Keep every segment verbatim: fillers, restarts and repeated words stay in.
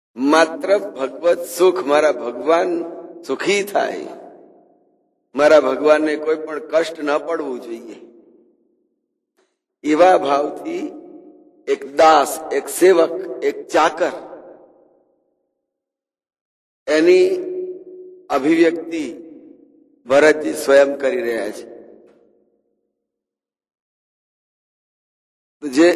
માત્ર ભગવત સુખ, મારા ભગવાન સુખી થાય, મારા ભગવાનને કોઈ પણ કષ્ટ ન પડવું જોઈએ, એવા ભાવથી એક દાસ, એક સેવક, એક ચાકર એની અભિવ્યક્તિ ભરતજી સ્વયં કરી રહ્યા છે. જે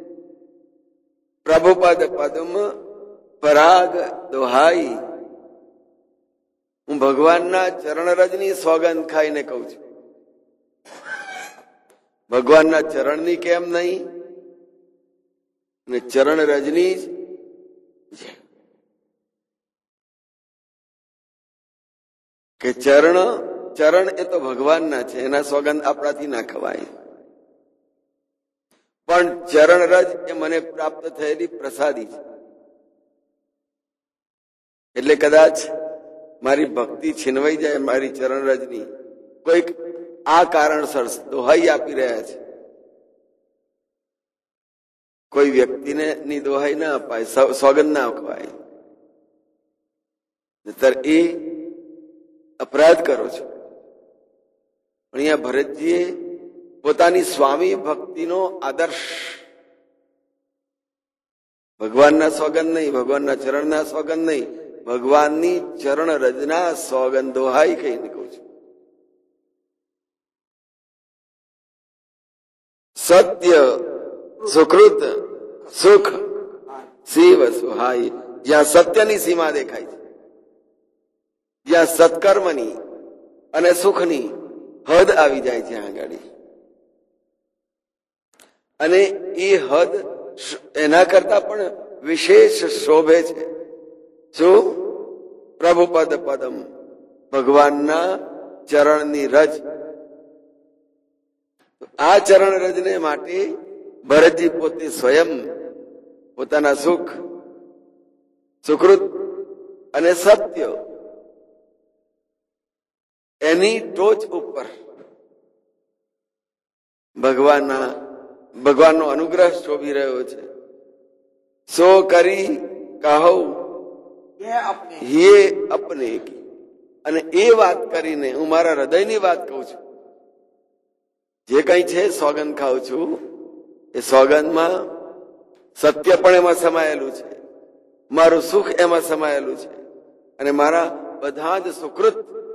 પ્રભુપદ પદમ પરાગ દોહાઈ, હું ભગવાનના ચરણરજની સોગંદ ખાઈને કહું છું. ભગવાનના ચરણની કેમ નહીં, ને ચરણ રજની જ કે ચરણ ચરણ એ તો ભગવાનના છે, એના સોગંદ આપણાથી ના ખવાય. પણ ચરણ રજ એ મને પ્રાપ્ત થયેલી પ્રસાદી છે. એટલે કદાચ મારી ભક્તિ છીનવાઈ જાય મારી ચરણ રજની, કોઈક આ કારણસર દોહાઈ આપી રહ્યા છે. કોઈ વ્યક્તિને ની દોહાઈ ના અપાય, સોગંદ ના અપાય, એ અપરાધ કરો છો. પણ અહીંયા ભરતજીએ પોતાની સ્વામી ભક્તિનો આદર્શ, ભગવાનના સોગંદ નહીં, ભગવાનના ચરણના સોગંદ નહીં, ભગવાનની ચરણ રજના સોગંદ દોહાઈ કહીને કહું છું. સત્ય સુકૃત સુખ શિવ સુહાઈ, જ્યાં સત્યની સીમા દેખાય છે, જ્યાં સત્કર્મની અને સુખની હદ આવી જાય છે આગળ, અને એ હદ એના કરતા પણ વિશેષ શોભે છે. શું? પ્રભુપદ પદમ, ભગવાનના ચરણની રજ. આ ચરણ રજને માટે ભરતજી પોતે સ્વયં પોતાના સુખ, સુકૃત અને સત્ય એની ટોચ ઉપર ભગવાનના ભગવાનનો અનુગ્રહ શોભી રહ્યો છે. સો કરી કહો યે અપને કી, અને એ વાત કરીને હું મારા હૃદયની વાત કહું છું. જે કઈ છે સોગંદ ખાઉં છું, એ સોગંદમાં સત્ય પણ એમાં સમાયેલું છે, મારું સુખ એમાં સમાયેલું છે, અને મારા બધા જ સુકૃત,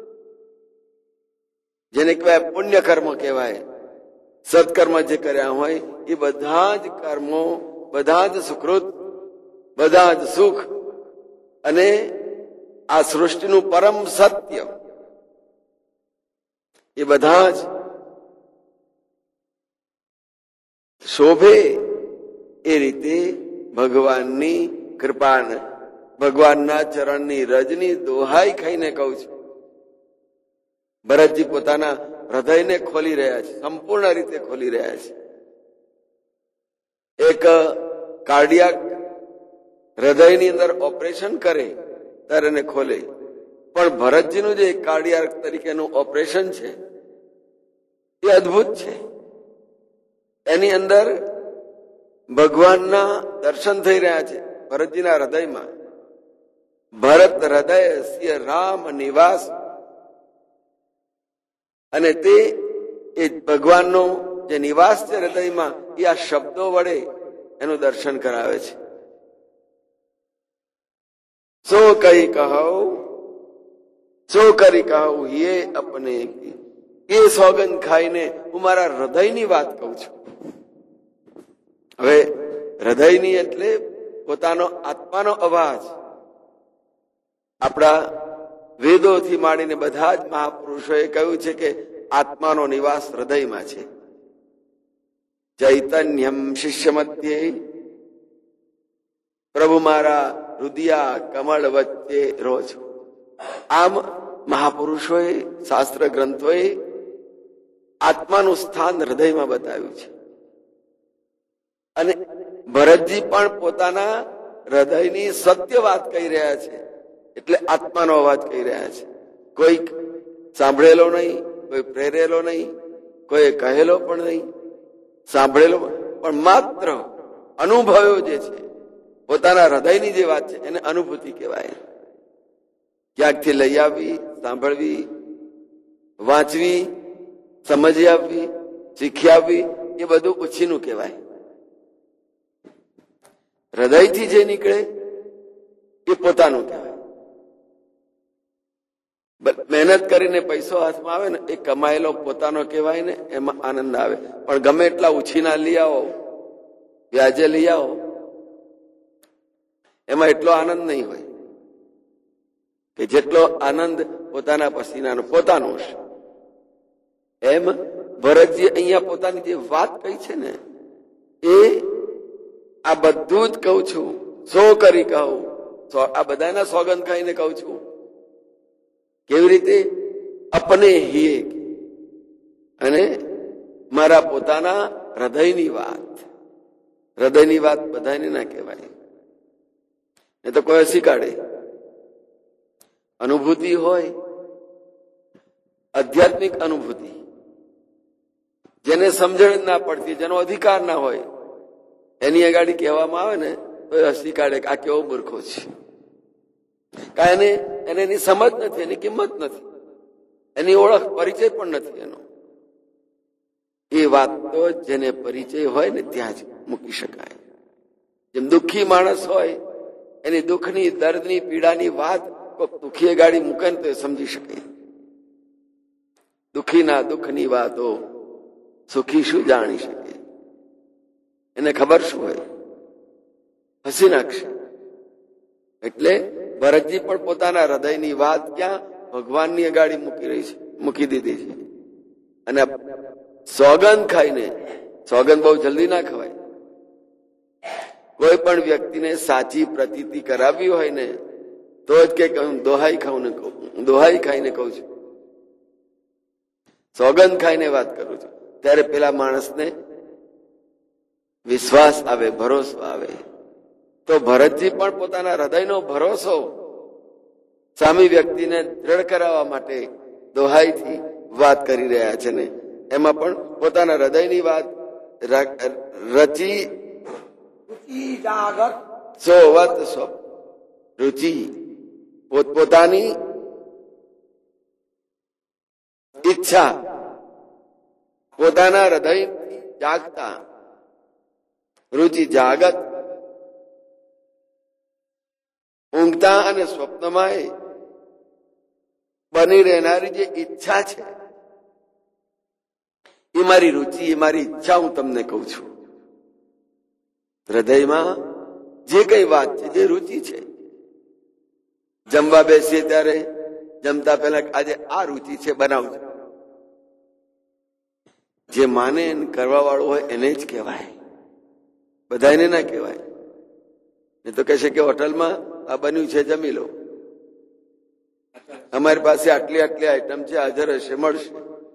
જેને કહેવાય પુણ્ય કર્મ કહેવાય, સત્કર્મ જે કર્યા હોય એ બધા જ કર્મો, બધા જ સુકૃત, બધા જ સુખ, અને આ સૃષ્ટિનું પરમ સત્ય, એ બધા જ શોભે એ રીતે ભગવાનની કૃપા, ભગવાનના ચરણની રજની દોહાઈ ખાઈને કહું છું. ભરતજી પોતાના હૃદયને ખોલી રહ્યા છે, સંપૂર્ણ રીતે ખોલી રહ્યા છે. એક કાર્ડિયાક હૃદયની અંદર ઓપરેશન કરે ત્યારે એને ખોલે, પણ ભરતજીનું જે કાર્ડિયાક તરીકેનું ઓપરેશન છે એ અદ્ભુત છે. એની અંદર ભગવાનના દર્શન થઈ રહ્યા છે ભરતજીના હૃદયમાં. ભરત હૃદય સિય રામ નિવાસ, અને તે એ ભગવાનનો જે નિવાસ છે હૃદયમાં, એ આ શબ્દો વડે એનું દર્શન કરાવે છે. સો કઈ કહો, સો કરી કહો યે અપને કી, એ સોગંદ ખાઈને હું મારા હૃદયની વાત કહું છું. હવે હૃદયની એટલે પોતાનો આત્માનો અવાજ. આપણા વેદોથી માંડીને બધા જ મહાપુરુષોએ કહ્યું છે કે આત્માનો નિવાસ હૃદયમાં છે. ચૈતન્યમ શિષ્ય મધ્યે, પ્રભુ મારા રુદિયા કમળ વચ્ચે રોજ. આમ મહાપુરુષોએ, શાસ્ત્ર ગ્રંથોએ આત્માનું સ્થાન હૃદયમાં બતાવ્યું છે. અને ભરતજી પણ પોતાના હૃદયની સત્ય વાત કહી રહ્યા છે, એટલે આત્માનો અવાજ કહી રહ્યા છે. કોઈ સાંભળેલો નહીં, કોઈ પ્રેરેલો નહીં, કોઈ કહેલો પણ નહીં, સાંભળેલો પણ માત્ર અનુભવ્યો જે છે પોતાના હૃદયની જે વાત છે એને અનુભૂતિ કહેવાય. ક્યાંકથી લઈ આવવી, સાંભળવી, વાંચવી, સમજી આપવી, શીખી આપવી, એ બધું ઉછીનું કહેવાય. હૃદયથી જે નીકળે એ પોતાનું કહેવાય. મહેનત કરીને પૈસો હાથમાં આવે ને એ કમાયેલો પોતાનો કહેવાય ને, એમાં આનંદ આવે. પણ ગમે એટલા ઉછીના લઈ આવો, વ્યાજે લઈ આવો, એમાં એટલો આનંદ નહીં હોય કે જેટલો આનંદ પોતાના પસીનાનો પોતાનો છે. એમ ભરતજી અહીંયા પોતાની જે વાત કહી છે ને, એ આ બધું જ કહું છું, સો કરી કહું, આ બધાના સોગંદ ખાઈને કહું છું. કેવી રીતે? અપને હિએ, અને મારા પોતાના હૃદયની વાત. હૃદયની વાત બધાને ના કહેવાય, એ તો કોઈ હસી કાઢે. અનુભૂતિ હોય, આધ્યાત્મિક અનુભૂતિ, જેને સમજણ ના પડતી, જેનો અધિકાર ના હોય, એની આગળ કહેવામાં આવે ને તો એ હસી કાઢે કે આ કેવો મૂર્ખો છે. કારણ એને એને એની સમજ નથી, એની કિંમત નથી, એની ઓળખ, પરિચય પણ નથી એનો. એ વાત તો જેને પરિચય હોય ને ત્યાં જ મૂકી શકાય. જેમ દુઃખી માણસ હોય, એની દુઃખની, દર્દની, પીડાની વાત કોઈક દુઃખી ગાડી મૂકે ને તો એ સમજી શકે. દુઃખીના દુઃખની વાતો સુખી શું જાણી શકે? એને ખબર શું હોય? હસી નાખશે. એટલે ભરતજી પણ પોતાના હૃદયની વાત ક્યાં ભગવાનની અગાડી મૂકી રહી છે, મૂકી દીધી છે. અને સોગંદ ખાઈને, સોગંદ બહુ જલ્દી ના ખવાય. કોઈ પણ વ્યક્તિને સાચી પ્રતીતિ કરાવવી હોય ને તો જ કે દોહાઈ ખાઉં ને કહું, દોહાઈ ખાઈને કહું છું, સોગંદ ખાઈને વાત કરું છું, ત્યારે પેલા માણસને વિશ્વાસ આવે, ભરોસો આવે. તો ભરતજી પણ પોતાના હૃદયનો ભરોસો સામી વ્યક્તિને દ્રઢ કરાવવા માટે દોહાઈથી વાત કરી રહ્યા છે ને, એમાં પણ પોતાના હૃદયની વાત રચી સોવત સ્વ રુચિ, પોતપોતાની ઈચ્છા, પોતાના હૃદય જાગતા, રુચિ જાગત, ઊંઘતા અને સ્વપ્નમાં બની રહેનારી જે ઈચ્છા છે, એ મારી રુચિ, એ મારી ઈચ્છા હું તમને કહું છું. હૃદયમાં જે કઈ વાત છે, જે રુચિ છે, જમવા બેસીએ ત્યારે જમતા પહેલા આજે આ રુચિ છે, બનાવજો. જે માને કરવા વાળું હોય એને જ કહેવાય, બધાને ના કહેવાય. એ તો કહેશે કે હોટલમાં આ બન્યું છે, જમી લો, અમારી પાસે આટલી આટલી આઈટમ છે, હાજર હશે, મળશે.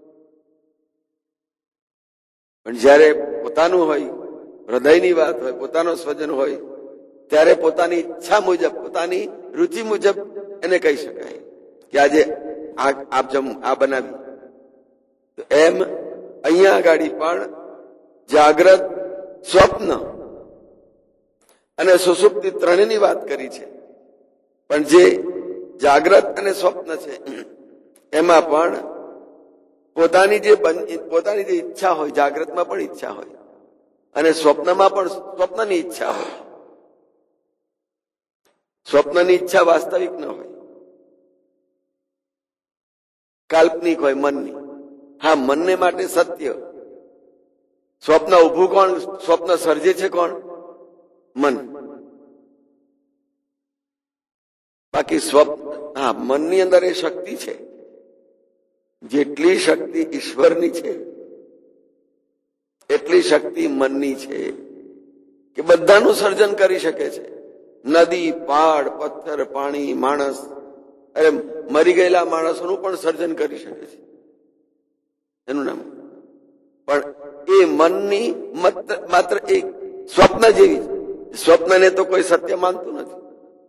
પણ જયારે પોતાનું હોય, હૃદયની વાત હોય, પોતાનો સ્વજન હોય, ત્યારે પોતાની ઈચ્છા મુજબ, પોતાની રુચિ મુજબ એને કહી શકાય કે આજે આપ જમ આ બનાવી. તો એમ અહીંયા આગળ પણ જાગ્રત, સ્વપ્ન અને સુષુપ્તિ ત્રણેયની વાત કરી છે. પણ જે જાગ્રત અને સ્વપ્ન છે એમાં પણ પોતાની જે પોતાની જે ઈચ્છા હોય, જાગ્રતમાં પણ ઈચ્છા હોય અને સ્વપ્નમાં પણ સ્વપ્નની ઈચ્છા હોય. સ્વપ્નની ઈચ્છા વાસ્તવિક ન હોય, કાલ્પનિક હોય, મનની. હા, મનને માટે સત્ય. સ્વપ્ન ઉભું કોણ, સ્વપ્ન સર્જે છે કોણ? મન. બાકી સ્વપ્ન, હા, મનની અંદર એ શક્તિ છે. જેટલી શક્તિ ઈશ્વરની છે એટલી શક્તિ મનની છે કે બધાનું સર્જન કરી શકે છે. નદી, પહાડ, પથ્થર, પાણી, માણસ, અરે મરી ગયેલા માણસોનું પણ સર્જન કરી શકે છે. એનું નામ પણ એ મનની માત્ર એક સ્વપ્ન જેવી છે. સ્વપ્નને તો કોઈ સત્ય માનતું નથી,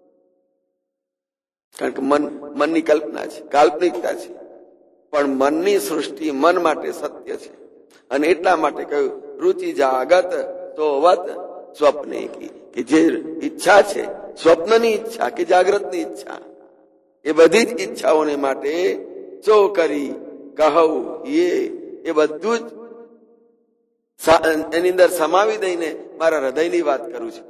કારણ કે મન મનની કલ્પના છે, કાલ્પનિકતા છે. પણ મનની સૃષ્ટિ મન માટે સત્ય છે. અને એટલા માટે કહ્યું રુચિ જાગત તો વત સ્વપ્ને કી, કે જે ઈચ્છા છે સ્વપ્નની ઈચ્છા કે જાગ્રતની ઈચ્છા, એ બધી જ ઈચ્છાઓને માટે ચો કરી કહું એ એ બધું જ એની અંદર સમાવી દઈને મારા હૃદયની વાત કરું છું.